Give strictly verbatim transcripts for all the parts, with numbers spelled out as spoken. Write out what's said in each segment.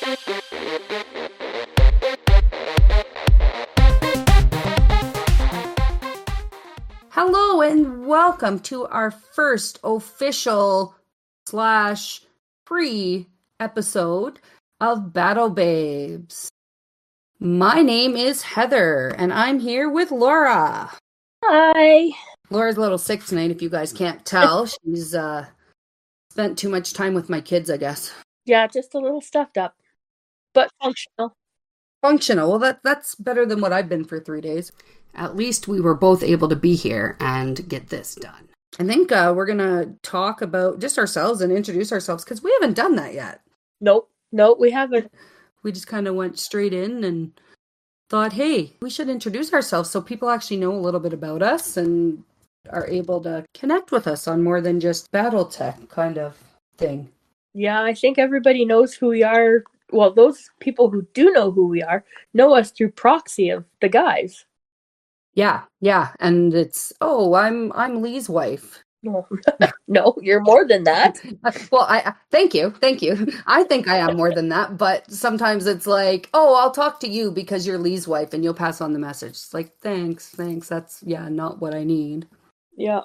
Hello and welcome to our first official slash free episode of Battle Babes. My name is Heather and I'm here with Laura. Hi. Laura's a little sick tonight if you guys can't tell. She's uh, spent too much time with my kids, I guess. Yeah, just a little stuffed up, but functional. Functional. Well, that that's better than what I've been for three days. At least we were both able to be here and get this done. I think uh, we're going to talk about just ourselves and introduce ourselves because we haven't done that yet. Nope. Nope, we haven't. We just kind of went straight in and thought, hey, we should introduce ourselves so people actually know a little bit about us and are able to connect with us on more than just BattleTech kind of thing. Yeah, I think everybody knows who we are. Well, those people who do know who we are know us through proxy of the guys. Yeah, yeah, and it's, oh, I'm I'm Lee's wife. No, no, you're more than that. Well, I thank you, thank you. I think I am more than that, but sometimes it's like, oh, I'll talk to you because you're Lee's wife, and you'll pass on the message. It's like, thanks, thanks. That's yeah, not what I need. Yeah.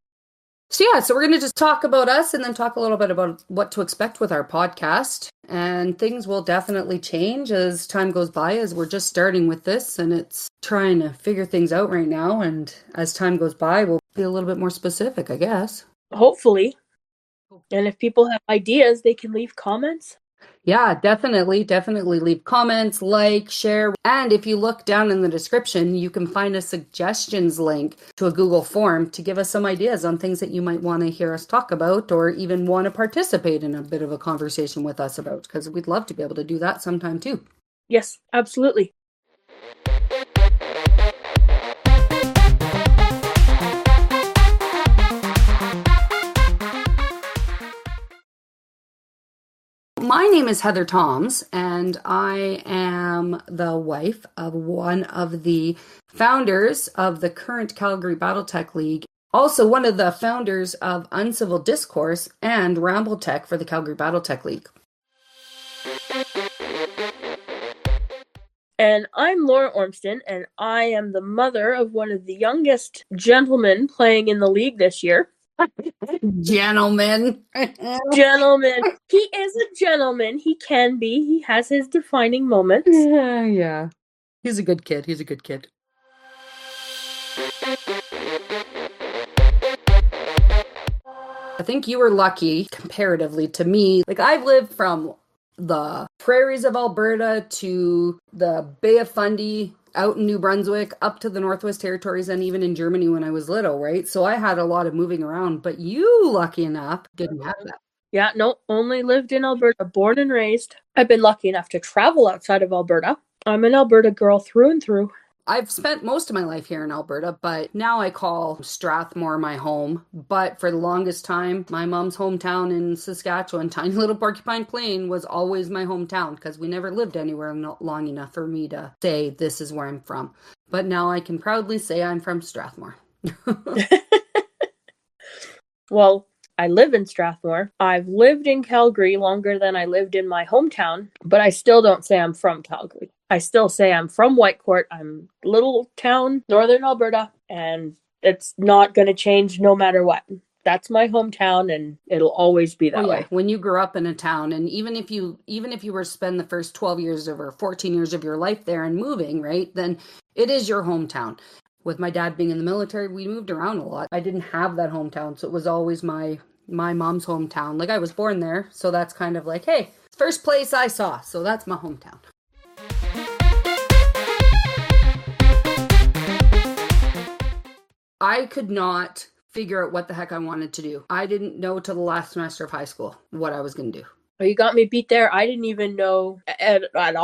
So yeah, so we're going to just talk about us and then talk a little bit about what to expect with our podcast. And things will definitely change as time goes by, as we're just starting with this and it's trying to figure things out right now. And as time goes by, we'll be a little bit more specific, I guess. Hopefully. And if people have ideas, they can leave comments. Yeah, definitely, definitely leave comments, like, share. And if you look down in the description, you can find a suggestions link to a Google form to give us some ideas on things that you might want to hear us talk about or even want to participate in a bit of a conversation with us about, because we'd love to be able to do that sometime too. Yes, absolutely. My name is Heather Toms, and I am the wife of one of the founders of the current Calgary BattleTech League, also one of the founders of Uncivil Discourse and RambleTech for the Calgary BattleTech League. And I'm Laura Ormston, and I am the mother of one of the youngest gentlemen playing in the league this year. Gentleman. Gentleman. He is a gentleman. He can be. He has his defining moments. Yeah, yeah. He's a good kid. He's a good kid. I think you were lucky comparatively to me. Like, I've lived from the prairies of Alberta to the Bay of Fundy, out in New Brunswick, up to the Northwest Territories, and even in Germany when I was little, right? So I had a lot of moving around, but you, lucky enough, didn't have that. Yeah, no, only lived in Alberta, born and raised. I've been lucky enough to travel outside of Alberta. I'm an Alberta girl through and through. I've spent most of my life here in Alberta, but now I call Strathmore my home. But for the longest time, my mom's hometown in Saskatchewan, tiny little Porcupine Plain, was always my hometown because we never lived anywhere long enough for me to say this is where I'm from. But now I can proudly say I'm from Strathmore. Well, I live in Strathmore. I've lived in Calgary longer than I lived in my hometown, but I still don't say I'm from Calgary. I still say I'm from Whitecourt. I'm little town, northern Alberta, and it's not going to change no matter what. That's my hometown, and it'll always be that oh, yeah. way. When you grew up in a town, and even if you even if you were to spend the first twelve years of or fourteen years of your life there and moving, right, then it is your hometown. With my dad being in the military, we moved around a lot. I didn't have that hometown, so it was always my my mom's hometown. Like, I was born there, so that's kind of like, hey, first place I saw, so that's my hometown. I could not figure out what the heck I wanted to do. I didn't know till the last semester of high school what I was going to do. Oh, you got me beat there. I didn't even know at, at all.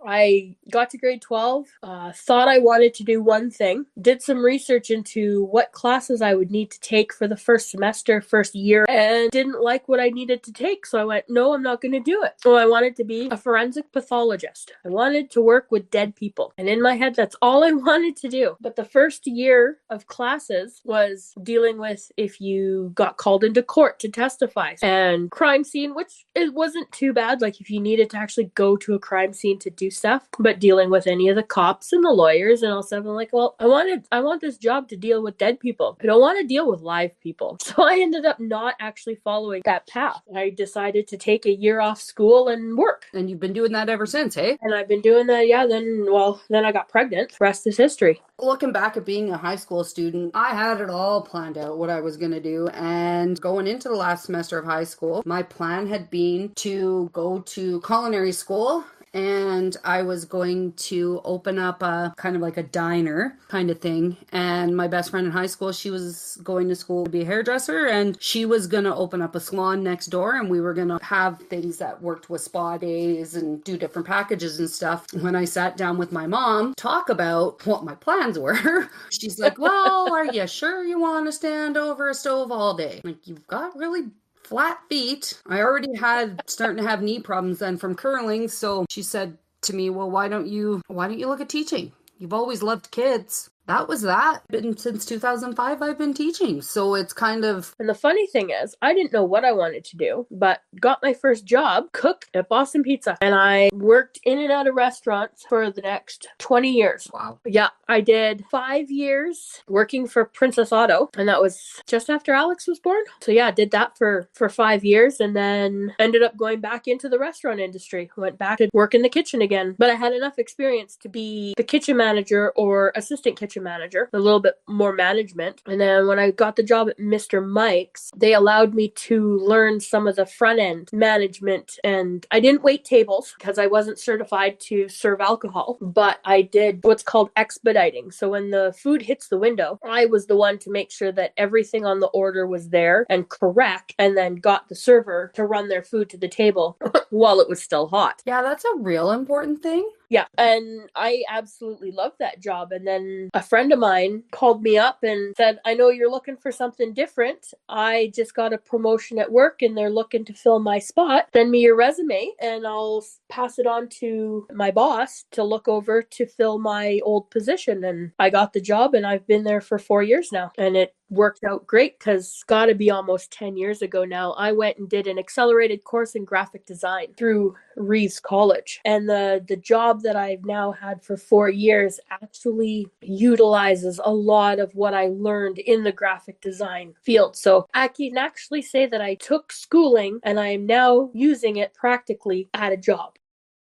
I got to grade twelve, uh, thought I wanted to do one thing, did some research into what classes I would need to take for the first semester, first year, and didn't like what I needed to take. So I went, no, I'm not going to do it. So I wanted to be a forensic pathologist. I wanted to work with dead people. And in my head, that's all I wanted to do. But the first year of classes was dealing with if you got called into court to testify and crime scene, which it wasn't too bad. Like if you needed to actually go to a crime scene to do stuff, but dealing with any of the cops and the lawyers and all stuff. I'm like, well, I wanted, I want this job to deal with dead people. I don't want to deal with live people. So I ended up not actually following that path. I decided to take a year off school and work. And you've been doing that ever since, hey? And I've been doing that, yeah, then, well, then I got pregnant. The rest is history. Looking back at being a high school student, I had it all planned out what I was going to do. And going into the last semester of high school, my plan had been to go to culinary school. And I was going to open up a kind of like a diner kind of thing. And my best friend in high school, she was going to school to be a hairdresser, and she was going to open up a salon next door, and we were going to have things that worked with spa days and do different packages and stuff. When I sat down with my mom, talk about what my plans were, she's like, well, are you sure you want to stand over a stove all day? Like, you've got really flat feet. I already had starting to have knee problems then from curling. So she said to me, well, why don't you, why don't you look at teaching? You've always loved kids. That was that. Been since two thousand five, I've been teaching. So it's kind of... And the funny thing is, I didn't know what I wanted to do, but got my first job, cook at Boston Pizza. And I worked in and out of restaurants for the next twenty years. Wow. Yeah, I did five years working for Princess Auto. And that was just after Alex was born. So yeah, I did that for, for five years and then ended up going back into the restaurant industry. Went back to work in the kitchen again. But I had enough experience to be the kitchen manager or assistant kitchen manager, a little bit more management. And then when I got the job at Mister Mike's, they allowed me to learn some of the front end management. And I didn't wait tables because I wasn't certified to serve alcohol, but I did what's called expediting. So when the food hits the window, I was the one to make sure that everything on the order was there and correct, and then got the server to run their food to the table while it was still hot. Yeah, that's a real important thing. Yeah, and I absolutely loved that job. And then a friend of mine called me up and said, I know you're looking for something different. I just got a promotion at work and they're looking to fill my spot. Send me your resume and I'll pass it on to my boss to look over to fill my old position. And I got the job and I've been there for four years now. And it worked out great because it's got to be almost ten years ago now. I went and did an accelerated course in graphic design through Reeves College. And the, the job that I've now had for four years actually utilizes a lot of what I learned in the graphic design field. So I can actually say that I took schooling and I am now using it practically at a job.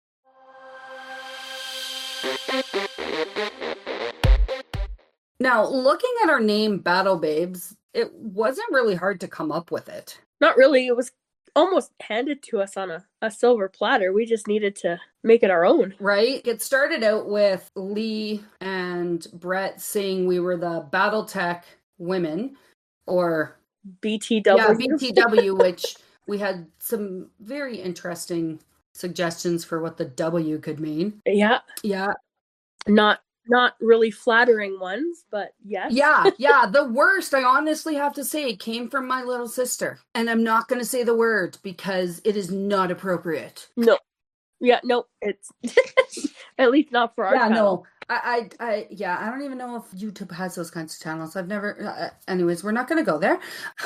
Now, looking at our name, Battle Babes, it wasn't really hard to come up with it. Not really. It was almost handed to us on a, a silver platter. We just needed to make it our own. Right? It started out with Lee and Brett saying we were the Battletech women, or B T W. Yeah, B T W, which we had some very interesting suggestions for what the W could mean. Yeah. Yeah. Not Not really flattering ones, but yes. Yeah, yeah. The worst, I honestly have to say, came from my little sister. And I'm not going to say the word because it is not appropriate. No. Yeah, no, it's at least not for our yeah, channel. No. I, I, I, yeah, I don't even know if YouTube has those kinds of channels. I've never, uh, anyways, we're not going to go there.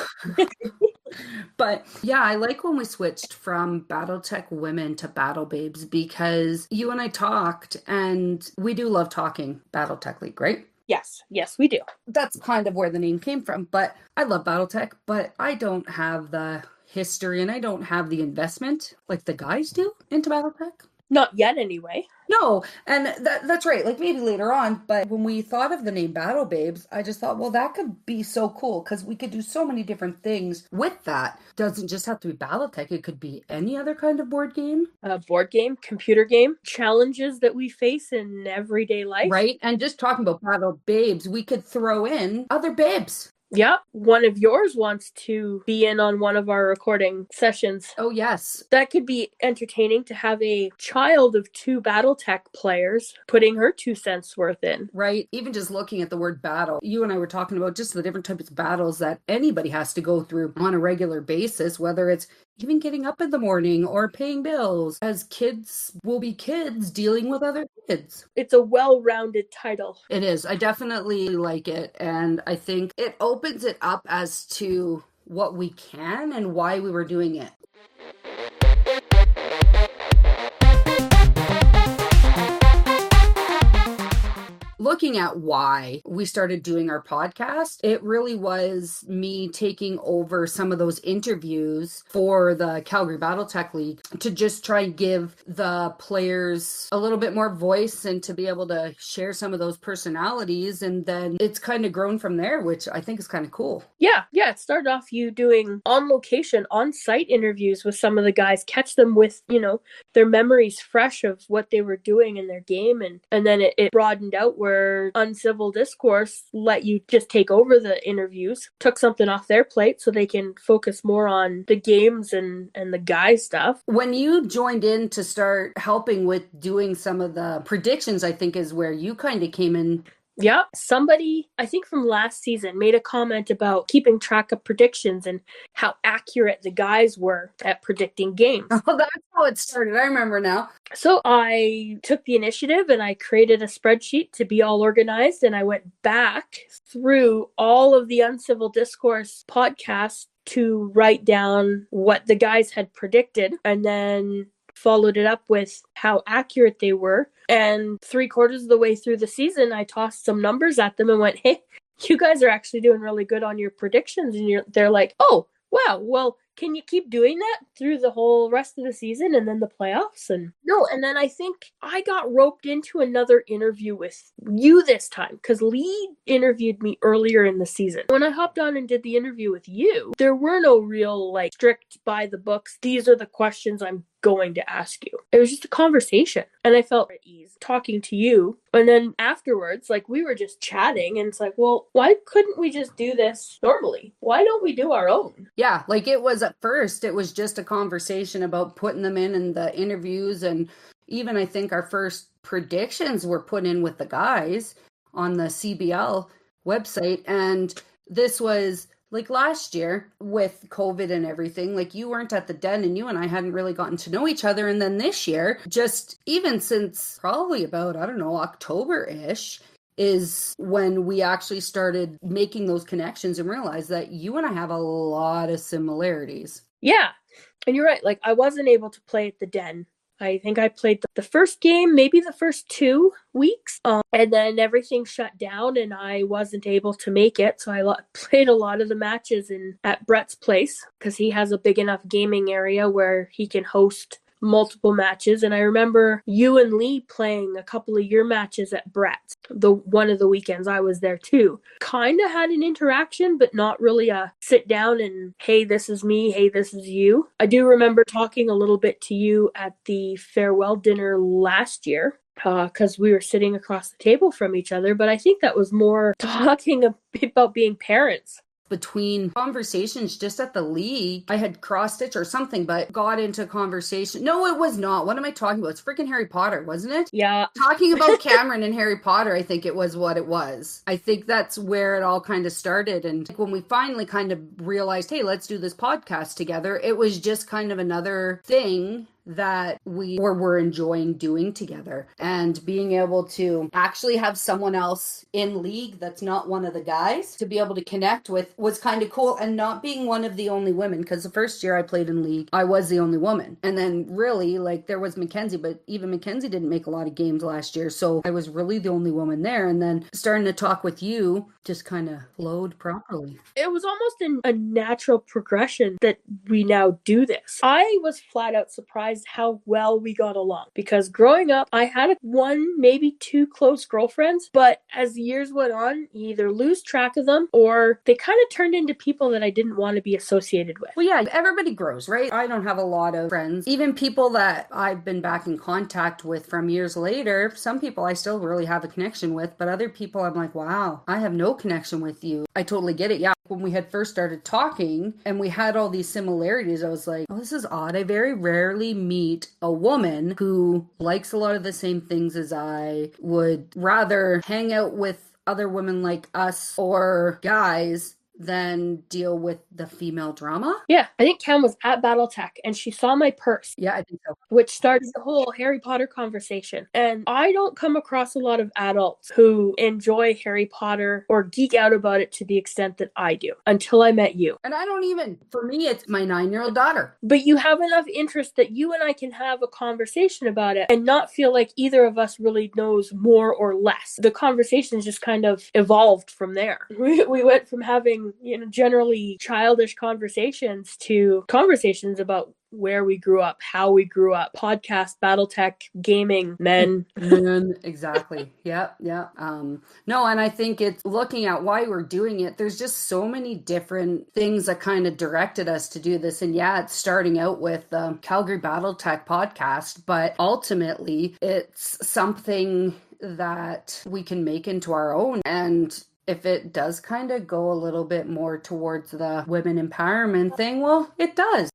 But yeah, I like when we switched from Battletech women to Battle Babes because you and I talked and we do love talking Battletech League, right? Yes, yes, we do. That's kind of where the name came from. But I love Battletech, but I don't have the history and I don't have the investment like the guys do into Battletech. Not yet, anyway. No, and that, that's right. Like maybe later on, but when we thought of the name Battle Babes, I just thought, well, that could be so cool because we could do so many different things with that. Doesn't just have to be Battletech. It could be any other kind of board game. A board game, computer game, challenges that we face in everyday life. Right? And just talking about Battle Babes, we could throw in other babes. Yeah, one of yours wants to be in on one of our recording sessions. Oh, yes. That could be entertaining to have a child of two Battletech players putting her two cents worth in. Right. Even just looking at the word battle, you and I were talking about just the different types of battles that anybody has to go through on a regular basis, whether it's even getting up in the morning or paying bills, as kids will be kids dealing with other kids. It's a well-rounded title. It is. I definitely like it. And I think it opens it up as to what we can and why we were doing it. Looking at why we started doing our podcast, it really was me taking over some of those interviews for the Calgary Battletech League to just try and give the players a little bit more voice and to be able to share some of those personalities. And then it's kind of grown from there, which I think is kind of cool. Yeah, yeah. It started off you doing on location, on site interviews with some of the guys, catch them with, you know, their memories fresh of what they were doing in their game. And, and then it, it broadened out where Uncivil Discourse let you just take over the interviews, took something off their plate so they can focus more on the games and, and the guy stuff. When you joined in to start helping with doing some of the predictions, I think is where you kind of came in. Yeah, somebody, I think from last season, made a comment about keeping track of predictions and how accurate the guys were at predicting games. Oh, that's how it started. I remember now. So I took the initiative and I created a spreadsheet to be all organized, and I went back through all of the Uncivil Discourse podcasts to write down what the guys had predicted, and then followed it up with how accurate they were. And three quarters of the way through the season, I tossed some numbers at them and went, hey, you guys are actually doing really good on your predictions. And you're, they're like, oh, wow, well, can you keep doing that through the whole rest of the season and then the playoffs? And no, and then I think I got roped into another interview with you this time because Lee interviewed me earlier in the season. When I hopped on and did the interview with you, there were no real like strict by the books, these are the questions I'm going to ask you. It was just a conversation, and I felt at ease talking to you. And then afterwards, like, we were just chatting, and it's like, well, why couldn't we just do this normally? Why don't we do our own? Yeah, like it was at first, it was just a conversation about putting them in in the interviews, and even I think our first predictions were put in with the guys on the C B L website. And this was like last year with COVID and everything, like you weren't at the den and you and I hadn't really gotten to know each other. And then this year, just even since probably about, I don't know, October-ish, is when we actually started making those connections and realized that you and I have a lot of similarities. Yeah. And you're right. Like, I wasn't able to play at the den. I think I played the, the first game, maybe the first two weeks, um, and then everything shut down and I wasn't able to make it. So I lo- played a lot of the matches in at Brett's place because he has a big enough gaming area where he can host multiple matches. And I remember you and Lee playing a couple of your matches at Brett's. The one of the weekends I was there too. Kind of had an interaction, but not really a sit down and, hey, this is me, hey, this is you. I do remember talking a little bit to you at the farewell dinner last year, because uh, we were sitting across the table from each other, but I think that was more talking about being parents. Between conversations just at the league, I had cross-stitch or something, but got into conversation. No, it was not. What am I talking about? It's freaking Harry Potter, wasn't it? Yeah. Talking about Cameron and Harry Potter, I think it was what it was. I think that's where it all kind of started. And when we finally kind of realized, hey, let's do this podcast together, it was just kind of another thing that we or were enjoying doing together, and being able to actually have someone else in league that's not one of the guys to be able to connect with was kind of cool. And not being one of the only women, because the first year I played in league, I was the only woman. And then really, like, there was Mackenzie, but even Mackenzie didn't make a lot of games last year, so I was really the only woman there. And then starting to talk with you just kind of flowed properly. It was almost in a natural progression that we now do this. I was flat out surprised how well we got along, because growing up I had one, maybe two close girlfriends, but as years went on, you either lose track of them or they kind of turned into people that I didn't want to be associated with. Well, yeah, everybody grows, right? I don't have a lot of friends. Even people that I've been back in contact with from years later, some people I still really have a connection with, but other people I'm like, wow, I have no connection with you. I totally get it. Yeah. when we had first started talking and we had all these similarities, I was like, oh, this is odd. I very rarely meet a woman who likes a lot of the same things as I, would rather hang out with other women like us or guys than deal with the female drama. Yeah, I think Cam was at Battletech and she saw my purse. Yeah, I think so. Which started the whole Harry Potter conversation. And I don't come across a lot of adults who enjoy Harry Potter or geek out about it to the extent that I do until I met you. And I don't even, for me, it's my nine-year-old daughter. But you have enough interest that you and I can have a conversation about it and not feel like either of us really knows more or less. The conversations just kind of evolved from there. We, we went from having, you know, generally childish conversations to conversations about where we grew up, how we grew up, podcast, Battletech, gaming, men. Men, exactly. Yep, yeah. Um, no, and I think it's looking at why we're doing it. There's just so many different things that kind of directed us to do this. And yeah, it's starting out with the Calgary Battletech podcast, but ultimately it's something that we can make into our own. And if it does kind of go a little bit more towards the women empowerment thing, well, it does.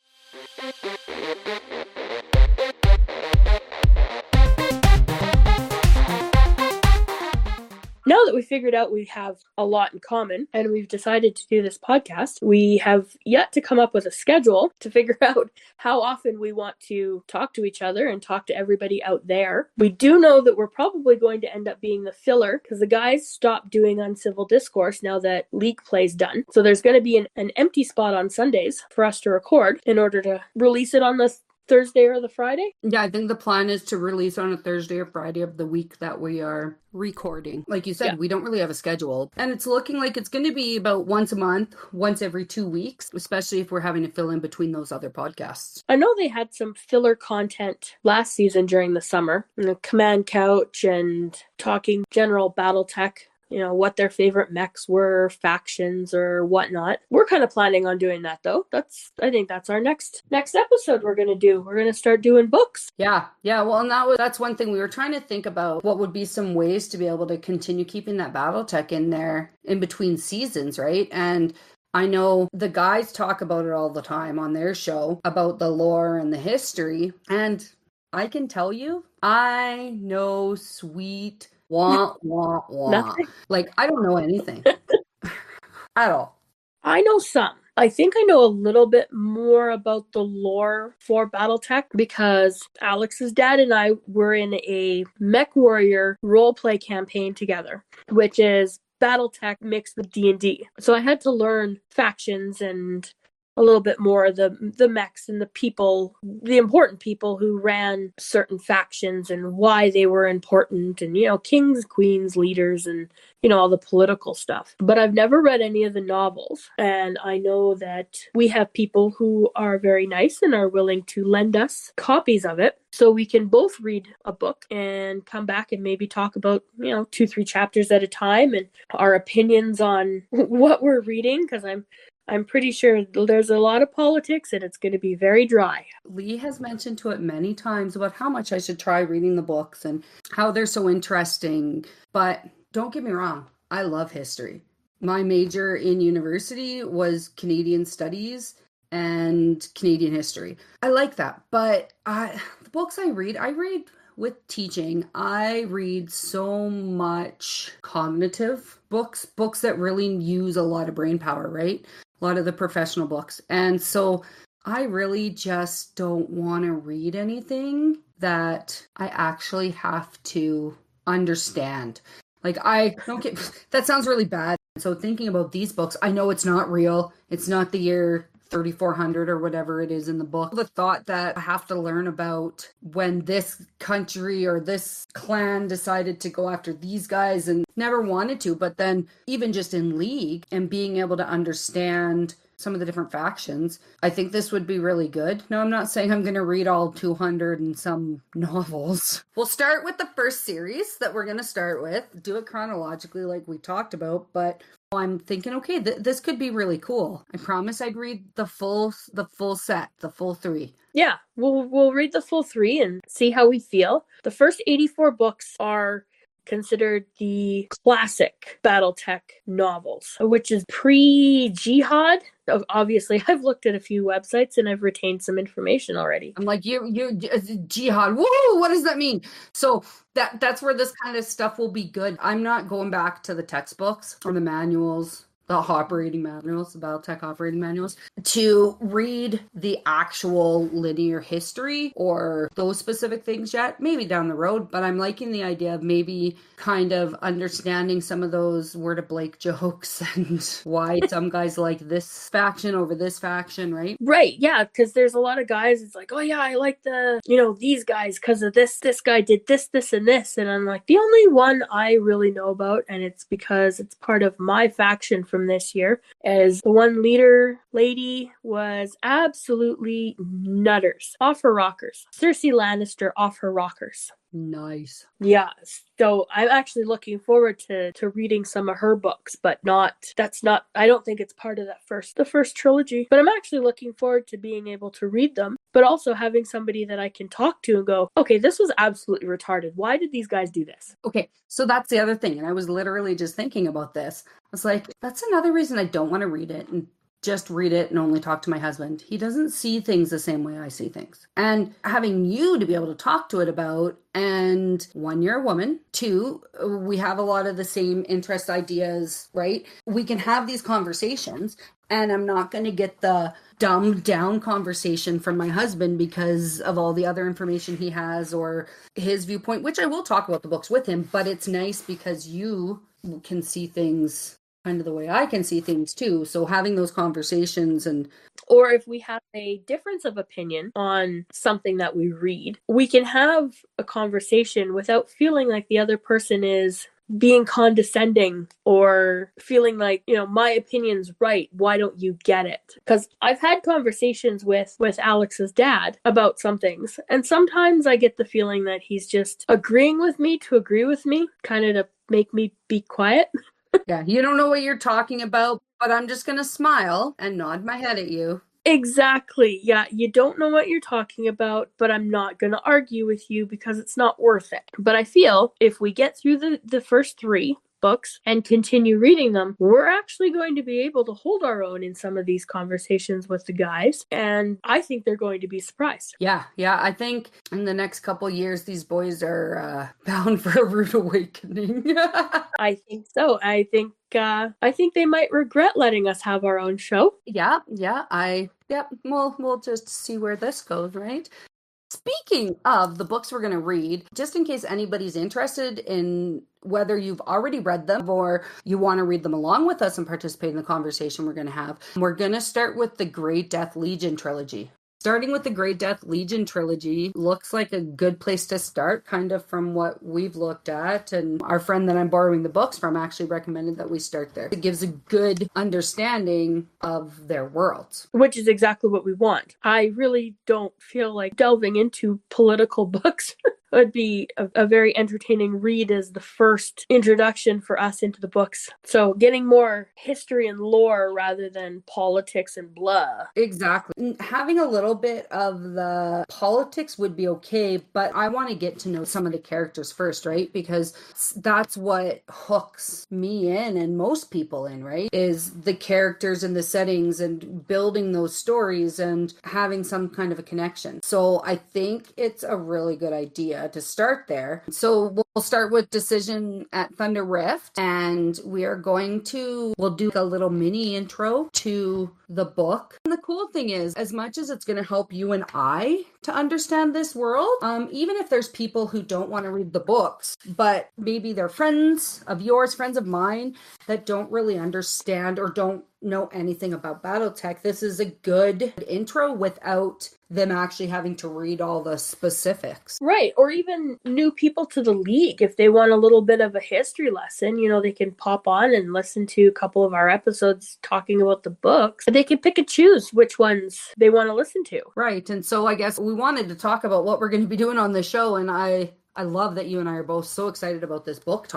Now that we figured out we have a lot in common and we've decided to do this podcast, we have yet to come up with a schedule to figure out how often we want to talk to each other and talk to everybody out there. We do know that we're probably going to end up being the filler because the guys stopped doing Uncivil Discourse now that League Play's done. So there's going to be an, an empty spot on Sundays for us to record in order to release it on the Thursday or the Friday? Yeah, I think the plan is to release on a Thursday or Friday of the week that we are recording. Like you said, yeah. We don't really have a schedule. And it's looking like it's going to be about once a month, once every two weeks, especially if we're having to fill in between those other podcasts. I know they had some filler content last season during the summer. You know, Command Couch and talking general Battletech. You know, what their favorite mechs were, factions or whatnot. We're kind of planning on doing that though. That's, I think that's our next, next episode we're going to do. We're going to start doing books. Yeah. Yeah. Well, and that was, that's one thing we were trying to think about what would be some ways to be able to continue keeping that Battletech in there in between seasons. Right. And I know the guys talk about it all the time on their show about the lore and the history. And I can tell you, I know sweet Wah, wah, wah. Nothing. Like, I don't know anything at all. I know some. I think I know a little bit more about the lore for Battletech because Alex's dad and I were in a Mech Warrior roleplay campaign together, which is Battletech mixed with D and D. So I had to learn factions and a little bit more the the mechs and the people, the important people who ran certain factions and why they were important and, you know, kings, queens, leaders, and, you know, all the political stuff. But I've never read any of the novels. And I know that we have people who are very nice and are willing to lend us copies of it so we can both read a book and come back and maybe talk about, you know, two, three chapters at a time and our opinions on what we're reading, because I'm I'm pretty sure there's a lot of politics and it's going to be very dry. Lee has mentioned to it many times about how much I should try reading the books and how they're so interesting. But don't get me wrong, I love history. My major in university was Canadian Studies and Canadian History. I like that. But I, the books I read, I read with teaching. I read so much cognitive books, books that really use a lot of brain power, right? A lot of the professional books. And so I really just don't want to read anything that I actually have to understand. Like, I don't get, that sounds really bad. So thinking about these books, I know it's not real. It's not the year thirty-four hundred or whatever it is in the book. The thought that I have to learn about when this country or this clan decided to go after these guys and never wanted to, but then even just in League and being able to understand some of the different factions, I think this would be really good. Now, I'm not saying I'm going to read all two hundred and some novels. We'll start with the first series that we're going to start with, do it chronologically like we talked about, but I'm thinking, okay, th- this could be really cool. I promise I'd read the full, the full set, the full three. Yeah, we'll we'll read the full three and see how we feel. The first eighty-four books are considered the classic BattleTech novels, which is pre-Jihad. Obviously, I've looked at a few websites and I've retained some information already. I'm like, you, you, Jihad. Whoa, what does that mean? So that that's where this kind of stuff will be good. I'm not going back to the textbooks or the manuals, the operating manuals, the BattleTech operating manuals, to read the actual linear history or those specific things yet. Maybe down the road, but I'm liking the idea of maybe kind of understanding some of those Word of Blake jokes and why some guys like this faction over this faction, right? Right, yeah, because there's a lot of guys, it's like, oh yeah, I like the, you know, these guys because of this, this guy did this, this, and this, and I'm like, the only one I really know about, and it's because it's part of my faction from this year, is the one leader lady was absolutely nutters, off her rockers. Cersei Lannister off her rockers. Nice. Yeah, so I'm actually looking forward to to reading some of her books, but not that's not I don't think it's part of that first the first trilogy. But I'm actually looking forward to being able to read them, but also having somebody that I can talk to and go, okay, this was absolutely retarded. Why did these guys do this? Okay, so that's the other thing, and I was literally just thinking about this. I was like, that's another reason I don't want to read it and just read it and only talk to my husband. He doesn't see things the same way I see things. And having you to be able to talk to it about, and one, you're a woman. Two, we have a lot of the same interest ideas, right? We can have these conversations, and I'm not going to get the dumbed down conversation from my husband because of all the other information he has or his viewpoint, which I will talk about the books with him, but it's nice because you can see things kind of the way I can see things too. So having those conversations, and or if we have a difference of opinion on something that we read, we can have a conversation without feeling like the other person is being condescending or feeling like, you know, my opinion's right, why don't you get it? Because I've had conversations with with Alex's dad about some things, and sometimes I get the feeling that he's just agreeing with me to agree with me, kind of to make me be quiet. Yeah, you don't know what you're talking about, but I'm just going to smile and nod my head at you. Exactly. Yeah, you don't know what you're talking about, but I'm not going to argue with you because it's not worth it. But I feel if we get through the, the first three books and continue reading them, we're actually going to be able to hold our own in some of these conversations with the guys, and I think they're going to be surprised. Yeah, yeah, I think in the next couple years these boys are uh, bound for a rude awakening. I think so. I think uh, I think they might regret letting us have our own show. Yeah, yeah, I yep, yeah, we'll we'll just see where this goes, right? Speaking of the books we're going to read, just in case anybody's interested in whether you've already read them or you want to read them along with us and participate in the conversation we're going to have, we're going to start with the Great Death Legion trilogy. Starting with the Great Death Legion trilogy looks like a good place to start, kind of from what we've looked at. And our friend that I'm borrowing the books from actually recommended that we start there. It gives a good understanding of their worlds. Which is exactly what we want. I really don't feel like delving into political books. Would be a, a very entertaining read as the first introduction for us into the books. So getting more history and lore rather than politics and blah. Exactly. Having a little bit of the politics would be okay, but I want to get to know some of the characters first, right? Because that's what hooks me in and most people in, right? Is the characters and the settings and building those stories and having some kind of a connection. So I think it's a really good idea to start there. So we'll start with Decision at Thunder Rift, and we are going to, we'll do a little mini intro to the book. And the cool thing is, as much as it's going to help you and I to understand this world, um, even if there's people who don't want to read the books, but maybe they're friends of yours, friends of mine, that don't really understand or don't know anything about BattleTech, this is a good intro without them actually having to read all the specifics. Right, or even new people to the league. If they want a little bit of a history lesson, you know, they can pop on and listen to a couple of our episodes talking about the books. They can pick and choose which ones they want to listen to. Right, and so I guess we wanted to talk about what we're going to be doing on the show, and I, I love that you and I are both so excited about this book talk.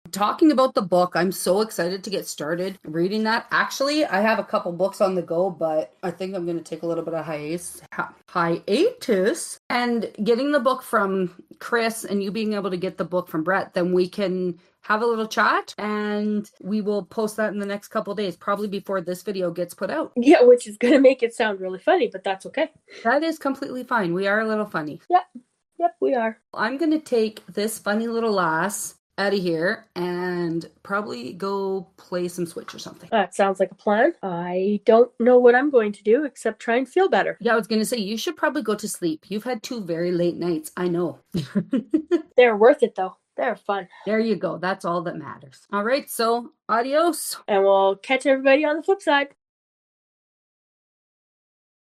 talking about the book, I'm so excited to get started reading that. Actually, I have a couple books on the go, but I think I'm going to take a little bit of hiatus, hiatus and getting the book from Chris and you being able to get the book from Brett, then we can have a little chat and we will post that in the next couple days, probably before this video gets put out. Yeah, which is going to make it sound really funny, but that's okay. That is completely fine. We are a little funny. Yep. Yep, we are. I'm going to take this funny little lass out of here and probably go play some Switch or something. That sounds like a plan. I don't know what I'm going to do except try and feel better. Yeah, I was going to say, you should probably go to sleep. You've had two very late nights. I know. They're worth it, though. They're fun. There you go. That's all that matters. All right, so adios. And we'll catch everybody on the flip side.